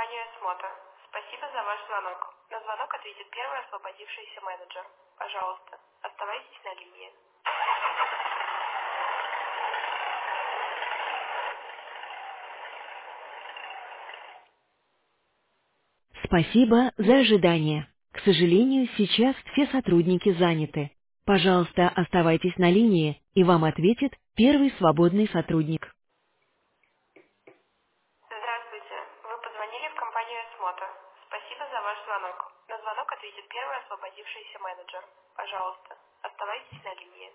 компанию «Осмотр». Спасибо за ваш звонок. На звонок ответит первый освободившийся менеджер. Пожалуйста, оставайтесь на линии. Спасибо за ожидание. К сожалению, сейчас все сотрудники заняты. Пожалуйста, оставайтесь на линии, и вам ответит первый свободный сотрудник. Здравствуйте. Вы позвонили в компанию «Осмотр». Спасибо за ваш звонок. На звонок ответит первый освободившийся менеджер. Пожалуйста, оставайтесь на линии.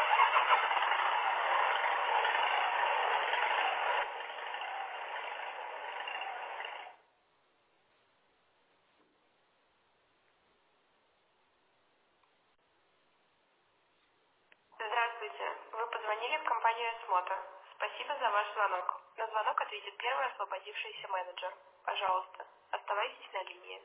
Здравствуйте. Вы позвонили в компанию «Осмотр». Спасибо за ваш звонок. На звонок ответит первый освободившийся менеджер. Пожалуйста, оставайтесь на линии.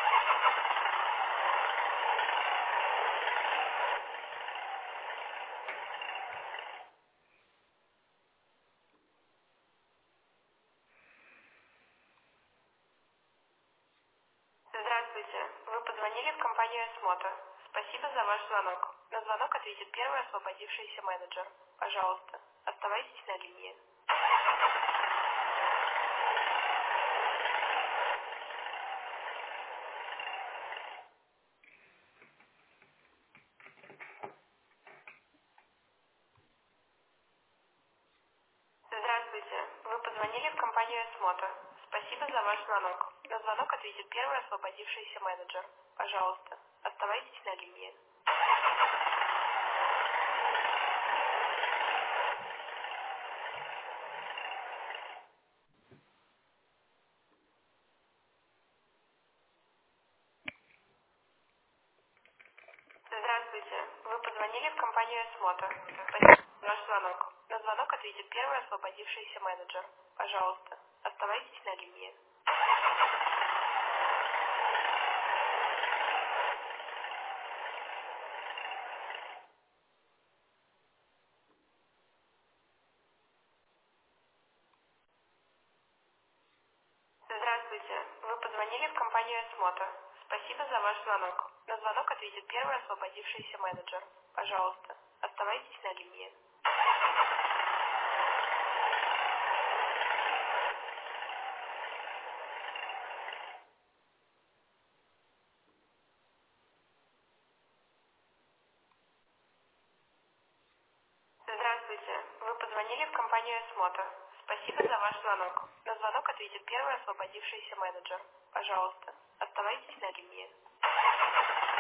Здравствуйте. Вы позвонили в компанию «Осмотр». Спасибо за ваш звонок. На звонок ответит первый освободившийся менеджер. Пожалуйста, оставайтесь на линии. Здравствуйте. Вы позвонили в компанию «Осмотр». Спасибо за ваш звонок. На звонок ответит первый освободившийся менеджер. Пожалуйста, оставайтесь на линии. Здравствуйте. Вы позвонили в компанию «Осмотр». Спасибо за ваш звонок. На звонок ответит первый освободившийся менеджер. Пожалуйста, оставайтесь на линии. Здравствуйте. Вы позвонили в компанию «Осмотр». Спасибо за ваш звонок. На звонок ответит первый освободившийся менеджер. Пожалуйста, оставайтесь на линии. Здравствуйте. Вы позвонили в компанию «Осмотр». Спасибо за ваш звонок. На звонок ответит первый освободившийся менеджер. Пожалуйста, оставайтесь на линии.